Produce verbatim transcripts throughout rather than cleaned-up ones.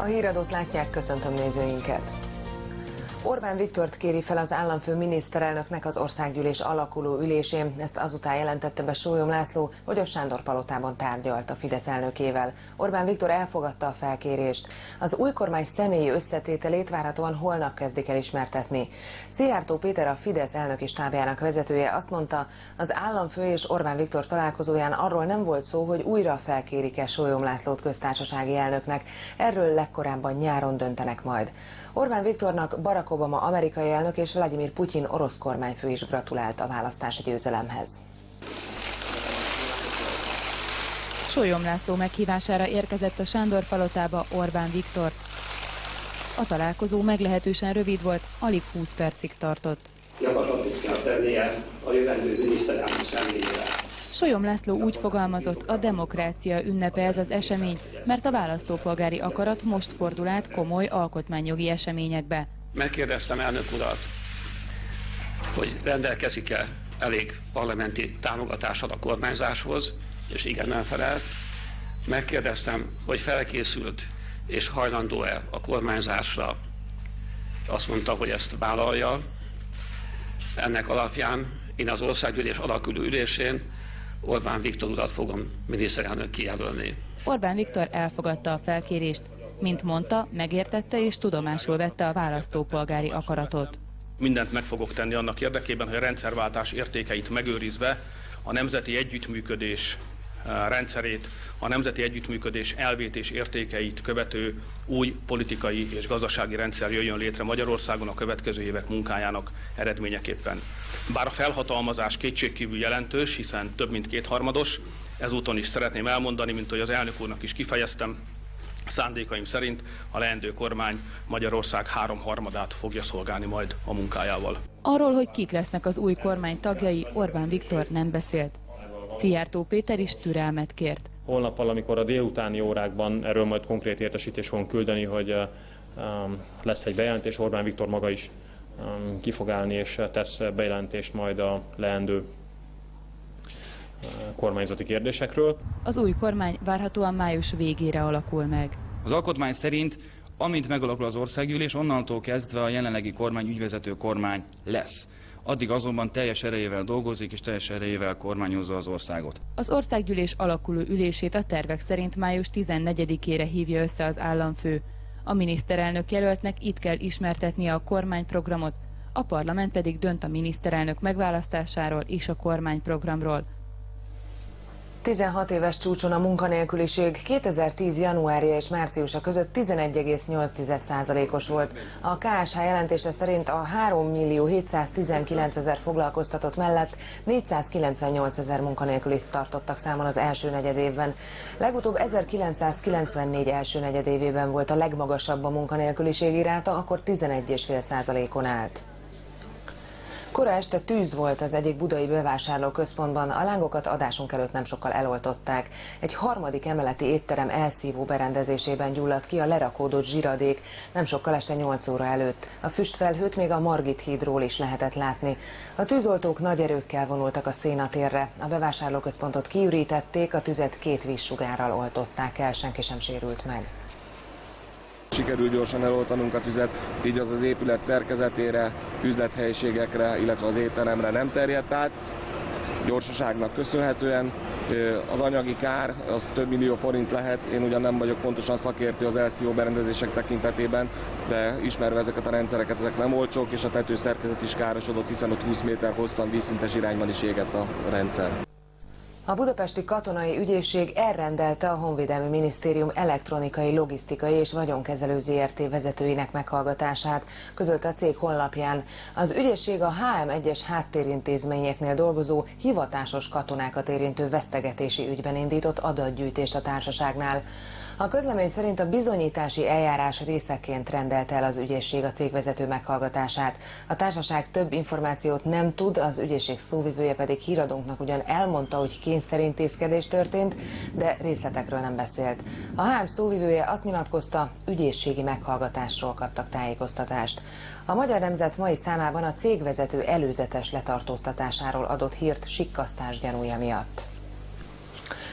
A híradót látják, köszöntöm nézőinket! Orbán Viktort kéri fel az államfő miniszterelnöknek az országgyűlés alakuló ülésén. Ezt azután jelentette be Sólyom László, hogy a Sándor-palotában tárgyalt a Fidesz elnökével. Orbán Viktor elfogadta a felkérést. Az új kormány személyi összetételét várhatóan holnap kezdik el ismertetni. Szijjártó Péter, a Fidesz elnöki stábjának vezetője azt mondta, az államfő és Orbán Viktor találkozóján arról nem volt szó, hogy újra felkérik-e Sólyom Lászlót köztársasági elnöknek. Erről legkorábban nyáron döntenek majd. Orbán Viktornak Barack Obama amerikai elnök és Vladimir Putyin orosz kormányfő is gratulált a választási győzelemhez. Sólyom László meghívására érkezett a Sándor-palotába Orbán Viktor. A találkozó meglehetősen rövid volt, alig húsz percig tartott. Javaslatot kell tennie a jövendő miniszterelnök személyére. Sólyom László úgy fogalmazott, a demokrácia ünnepe ez az esemény, mert a választópolgári akarat most fordul át komoly alkotmányjogi eseményekbe. Megkérdeztem elnök urat, hogy rendelkezik-e elég parlamenti támogatással a kormányzáshoz, és igen, nem felelt. Megkérdeztem, hogy felkészült és hajlandó-e a kormányzásra. Azt mondta, hogy ezt vállalja. Ennek alapján én az országgyűlés alakuló ülésén Orbán Viktor urat fogom miniszterelnök kijelölni. Orbán Viktor elfogadta a felkérést. Mint mondta, megértette és tudomásul vette a választópolgári akaratot. Mindent meg fogok tenni annak érdekében, hogy a rendszerváltás értékeit megőrizve a nemzeti együttműködés rendszerét, a nemzeti együttműködés elvét és értékeit követő új politikai és gazdasági rendszer jöjjön létre Magyarországon a következő évek munkájának eredményeképpen. Bár a felhatalmazás kétségkívül jelentős, hiszen több mint kétharmados, ezúton is szeretném elmondani, mint hogy az elnök úrnak is kifejeztem, szándékaim szerint a leendő kormány Magyarország háromharmadát fogja szolgálni majd a munkájával. Arról, hogy kik lesznek az új kormány tagjai, Orbán Viktor nem beszélt. Szijjártó Péter is türelmet kért. Holnap valamikor a délutáni órákban erről majd konkrét értesítést fogunk küldeni, hogy um, lesz egy bejelentés. Orbán Viktor maga is um, ki fog állni és tesz bejelentést majd a leendő uh, kormányzati kérdésekről. Az új kormány várhatóan május végére alakul meg. Az alkotmány szerint, amint megalakul az országgyűlés, onnantól kezdve a jelenlegi kormány ügyvezető kormány lesz. Addig azonban teljes erejével dolgozik és teljes erejével kormányozza az országot. Az országgyűlés alakuló ülését a tervek szerint május tizennegyedikére hívja össze az államfő. A miniszterelnök jelöltnek itt kell ismertetnie a kormányprogramot, a parlament pedig dönt a miniszterelnök megválasztásáról és a kormányprogramról. tizenhat éves csúcson a munkanélküliség kétezer-tíz januárja és márciusa között tizenegy egész nyolc százalékos volt. A ká es há jelentése szerint a három millió hétszáztizenkilencezer foglalkoztatott mellett négyszázkilencvennyolcezer munkanélkülit tartottak számon az első negyedévben. Legutóbb ezerkilencszázkilencvennégy első negyedévében volt a legmagasabb a munkanélküliségi ráta, akkor tizenegy egész öt százalékon állt. Kora este tűz volt az egyik budai bevásárlóközpontban, a lángokat adásunk előtt nem sokkal eloltották. Egy harmadik emeleti étterem elszívó berendezésében gyulladt ki a lerakódott zsiradék, nem sokkal este nyolc óra előtt. A füstfelhőt még a Margit hídról is lehetett látni. A tűzoltók nagy erőkkel vonultak a Szénatérre, a bevásárlóközpontot kiürítették, a tüzet két vízsugárral oltották el, senki sem sérült meg. Sikerült gyorsan eloltanunk a tüzet, így az az épület szerkezetére, üzlethelyiségekre, illetve az étteremre nem terjedt át. Gyorsaságnak köszönhetően az anyagi kár az több millió forint lehet. Én ugyan nem vagyok pontosan szakértő az elszívó berendezések tekintetében, de ismerve ezeket a rendszereket, ezek nem olcsók, és a tetőszerkezet is károsodott, hiszen ott húsz méter hosszan vízszintes irányban is égett a rendszer. A budapesti katonai ügyészség elrendelte a Honvédelmi Minisztérium elektronikai, logisztikai és vagyonkezelő zé er té vezetőinek meghallgatását, közölte a cég honlapján. Az ügyészség a há em egyes háttérintézményeknél dolgozó, hivatásos katonákat érintő vesztegetési ügyben indított adatgyűjtést a társaságnál. A közlemény szerint a bizonyítási eljárás részeként rendelte el az ügyészség a cégvezető meghallgatását. A társaság több információt nem tud, az ügyészség szóvivője pedig híradónknak ugyan elmondta, hogy kényszerintézkedés történt, de részletekről nem beszélt. A há em szóvivője azt nyilatkozta, ügyészségi meghallgatásról kaptak tájékoztatást. A Magyar Nemzet mai számában a cégvezető előzetes letartóztatásáról adott hírt sikkasztás gyanúja miatt.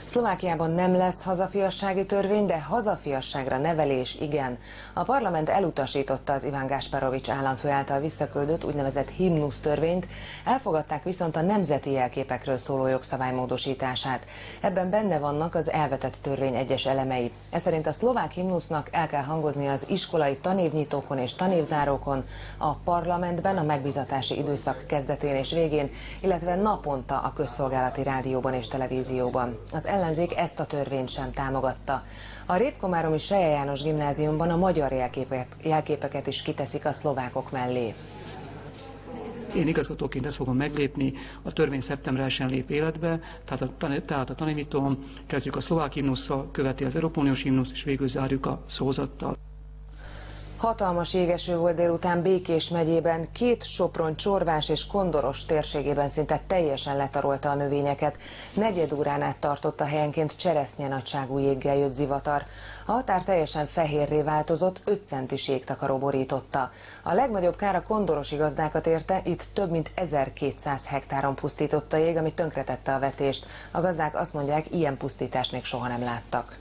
Szlovákiában nem lesz hazafiassági törvény, de hazafiasságra nevelés igen. A parlament elutasította az Iván Gašparovič államfő által visszaküldött úgynevezett himnusz törvényt, elfogadták viszont a nemzeti jelképekről szóló jogszabály módosítását. Ebben benne vannak az elvetett törvény egyes elemei. Ez szerint a szlovák himnusznak el kell hangozni az iskolai tanévnyitókon és tanévzárókon, a parlamentben a megbízatási időszak kezdetén és végén, illetve naponta a közszolgálati rádióban és televízióban. Az ellenzék ezt a törvényt sem támogatta. A révkomáromi Selye János gimnáziumban a magyar jelképek, jelképeket is kiteszik a szlovákok mellé. Én igazgatóként ezt fogom meglépni, a törvény szeptember elsején lép életbe, tehát a, tehát a tanévnyitón kezdjük a szlovák himnusszal, követi az Európai Uniós himnusz, és végül zárjuk a szózattal. Hatalmas jégeső volt délután Békés megyében, két Sopron, Csorvás és Kondoros térségében szinte teljesen letarolta a növényeket. Negyed órán át tartott a helyenként cseresznye nagyságú jéggel jött zivatar. A határ teljesen fehérré változott, öt centis jégtakaró borította. A legnagyobb kár a kondorosi gazdákat érte, itt több mint ezerkétszáz hektáron pusztította jég, ami tönkretette a vetést. A gazdák azt mondják, ilyen pusztítást még soha nem láttak.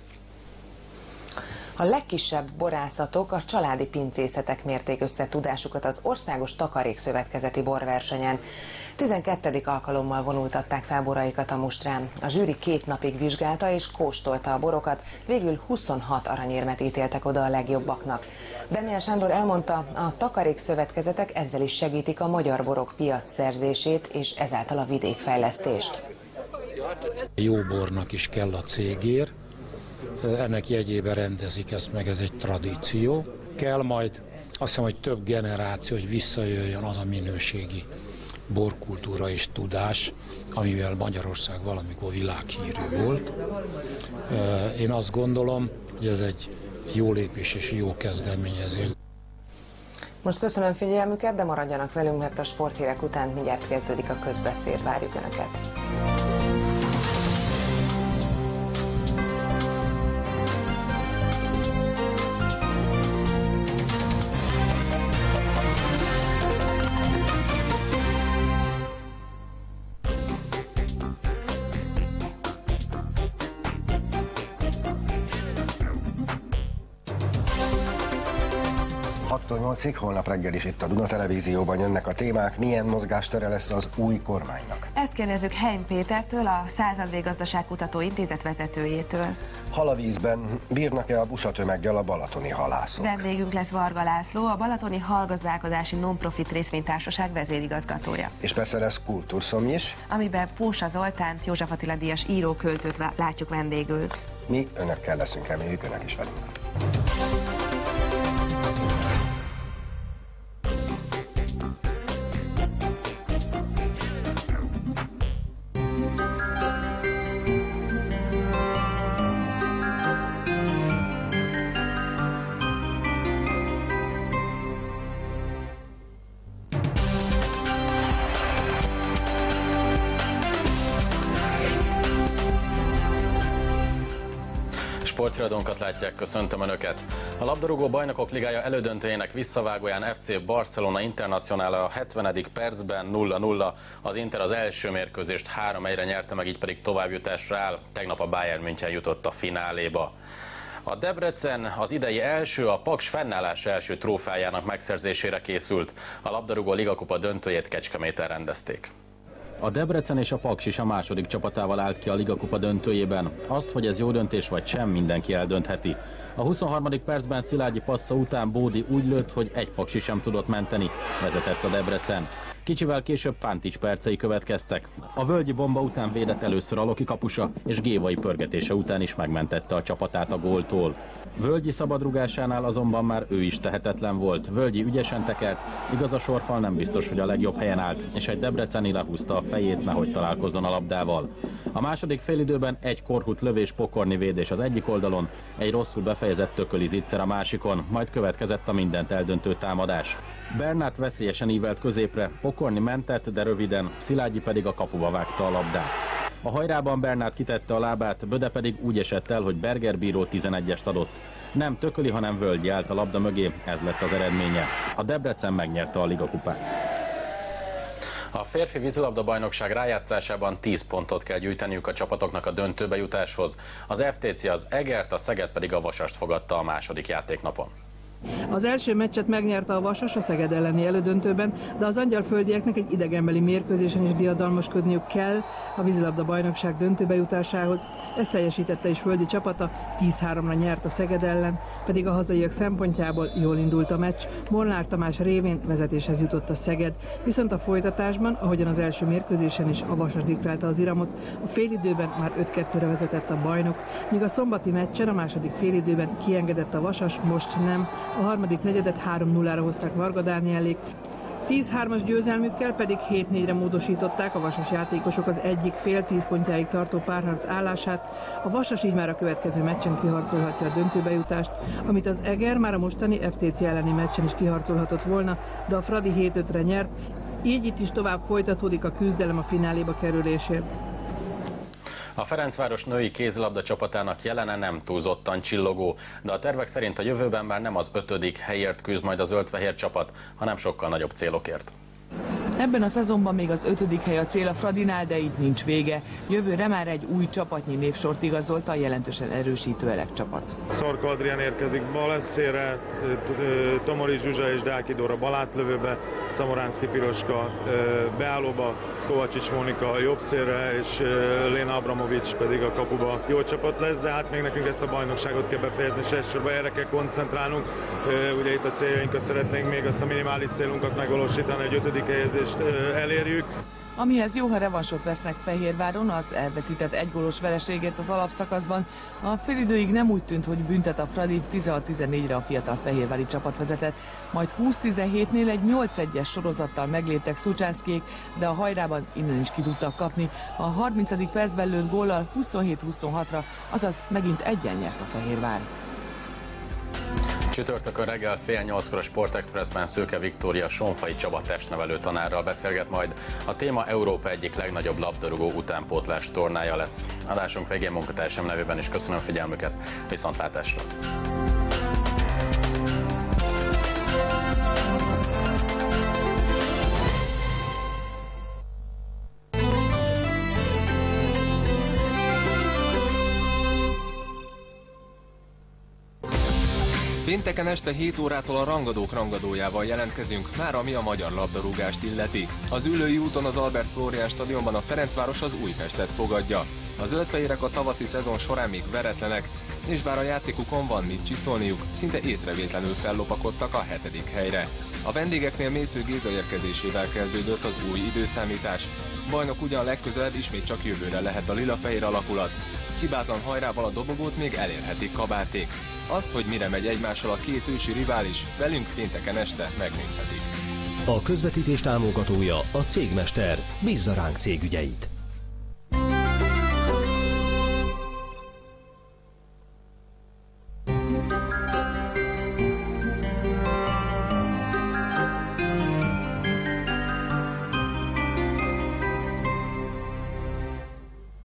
A legkisebb borászatok, a családi pincészetek mérték össze tudásukat az Országos Takarékszövetkezeti borversenyen. tizenkettedik alkalommal vonultatták fel boraikat a mustrán. A zsűri két napig vizsgálta és kóstolta a borokat, végül huszonhat aranyérmet ítéltek oda a legjobbaknak. Demián Sándor elmondta, a takarékszövetkezetek ezzel is segítik a magyar borok piacszerzését és ezáltal a vidékfejlesztést. Jó bornak is kell a cégér. Ennek jegyében rendezik ezt meg, ez egy tradíció. Kell majd, azt hiszem, hogy több generáció, hogy visszajöjjön az a minőségi borkultúra és tudás, amivel Magyarország valamikor világhírű volt. Én azt gondolom, hogy ez egy jó lépés és jó kezdeményezés. Most köszönöm figyelmüket, de maradjanak velünk, mert a sporthírek után mindjárt kezdődik a közbeszéd. Várjuk Önöket! hattól nyolcig, holnap reggel is itt a Duna Televízióban jönnek a témák. Milyen mozgástere lesz az új kormánynak? Ezt kérdezzük Heim Pétertől, a Század Gazdaságkutató Intézet vezetőjétől. Hal a vízben, bírnak-e a busatömeggel a balatoni halászok? Vendégünk lesz Varga László, a Balatoni Halgazdálkodási Non-Profit Részvénytársaság vezérigazgatója. És persze lesz kultúrszomj is, amiben Pósa Zoltánt, József Attila díjas író-költőt látjuk vendégül. Mi önökkel leszünk, reméljük önök is velünk. Sporthíradónkat látják, köszöntöm Önöket! A labdarúgó bajnokok ligája elődöntőjének visszavágóján ef cé Barcelona Internacional a hetvenedik percben nulla nulla. Az Inter az első mérkőzést három egyre nyerte meg, így pedig továbbjutásra áll. Tegnap a Bayern München jutott a fináléba. A Debrecen az idei első, a Paks fennállás első trófeájának megszerzésére készült. A labdarúgó ligakupa döntőjét Kecskeméten rendezték. A Debrecen és a Paks is a második csapatával állt ki a ligakupa döntőjében. Azt, hogy ez jó döntés vagy sem, mindenki eldöntheti. A huszonharmadik percben Szilágyi passza után Bódi úgy lőtt, hogy egy paksi sem tudott menteni, vezetett a Debrecen. Kicsivel később Pántics percei következtek. A völgyi bomba után védett először a Loki kapusa, és Gévai pörgetése után is megmentette a csapatát a góltól. Völgyi szabadrugásánál azonban már ő is tehetetlen volt. Völgyi ügyesen tekert, igaz a sorfal nem biztos, hogy a legjobb helyen állt, és egy debreceni lehúzta a fejét, nehogy találkozzon a labdával. A második félidőben egy korhut lövés, Pokorni védés az egyik oldalon, egy rosszul befejezett Tököli zicser a másikon, majd következett a mindent eldöntő támadás. Bernát veszélyesen ívelt középre, Pokorni mentett, de röviden, Szilágyi pedig a kapuba vágta a labdát. A hajrában Bernát kitette a lábát, Böde pedig úgy esett el, hogy Berger bíró tizenegyest adott. Nem Tököli, hanem Völgyi állt a labda mögé, ez lett az eredménye. A Debrecen megnyerte a ligakupát. A férfi vízilabda-bajnokság rájátszásában tíz pontot kell gyűjteniük a csapatoknak a döntőbe jutáshoz. Az ef té cé az Egert, a Szeged pedig a Vasast fogadta a második játéknapon. Az első meccset megnyerte a Vasas a Szeged elleni elődöntőben, de az angyalföldieknek egy idegenbeli mérkőzésen is diadalmaskodniuk kell a vízilabda-bajnokság döntőbe jutásához. Ezt teljesítette is földi csapata, tíz háromra nyert a Szeged ellen, pedig a hazaiak szempontjából jól indult a meccs. Molnár Tamás révén vezetéshez jutott a Szeged, viszont a folytatásban, ahogyan az első mérkőzésen is, a Vasas diktálta az iramot. A félidőben már öt kettőre vezetett a bajnok, míg a szombati meccsen a második félidőben kiengedett a Vasas, most nem. A harmadik negyedet három nullára hozták Varga Dánielék, tíz hármas győzelmükkel pedig hét négyre módosították a vasas játékosok az egyik fél tíz pontjáig tartó párharc állását. A Vasas így már a következő meccsen kiharcolhatja a döntőbe jutást, amit az Eger már a mostani ef té cé elleni meccsen is kiharcolhatott volna, de a Fradi hét ötre nyert, így itt is tovább folytatódik a küzdelem a fináléba kerülésért. A Ferencváros női kézilabda csapatának jelene nem túlzottan csillogó, de a tervek szerint a jövőben már nem az ötödik helyért küzd majd a zöld-fehér csapat, hanem sokkal nagyobb célokért. Ebben a szezonban még az ötödik hely a cél a Fradinál, de itt nincs vége. Jövőre már egy új csapatnyi névsort igazolta a jelentősen erősítő Elek csapat. Szarka Adrián érkezik bal eszére, Tomori Zsuzsa és Dáki Dóra bal átlövőbe, Szamoránszki Piroska beállóba, Kovacsics Mónika jobb szélre, és Léna Abramovics pedig a kapuba. Jó csapat lesz, de hát még nekünk ezt a bajnokságot kell befejezni, és elsősorban erre kell koncentrálnunk. Ugye itt a céljainkat szeretnénk még azt a minimális célunkat megvalósítani, hogy ötödik helyezést elérjük. Amihez jó, ha revansot vesznek Fehérváron, az elveszített egygólos vereségét az alapszakaszban. A félidőig nem úgy tűnt, hogy büntet a Fradi, tizenhat tizennégyre a fiatal fehérvári csapat vezetett, majd húsz tizenhétnél egy nyolc egyes sorozattal megléptek Szucsánszkék, de a hajrában innen is ki tudtak kapni. A harmincadik percben lőtt góllal huszonhét huszonhatra, azaz megint egyen nyert a Fehérvár. Csütörtökön reggel fél nyolckor a Sportexpressben Szőke Viktória Sonfai Csaba testnevelő tanárral beszélget majd. A téma Európa egyik legnagyobb labdarúgó utánpótlás tornája lesz. Adásunk végén munkatársam nevében is köszönöm figyelmüket, viszontlátásra! Pénteken este hét órától a rangadók rangadójával jelentkezünk, már ami a magyar labdarúgást illeti. Az Üllői úton az Albert Flórián stadionban a Ferencváros az Újpestet fogadja. A zöldfehérek a tavaszi szezon során még veretlenek, és bár a játékukon van mit csiszolniuk, szinte észrevétlenül fellopakodtak a hetedik helyre. A vendégeknél Mésző Géza érkezésével kezdődött az új időszámítás. Bajnok ugyan legközelebb ismét csak jövőre lehet a lila-fehér alakulat. Hibátlan hajrával a dobogót még elérhetik kabáték. Azt, hogy mire megy egymással a két ősi rivális, velünk pénteken este megnézhetik. A közvetítés támogatója a Cégmester. Bízza ránk cégügyeit!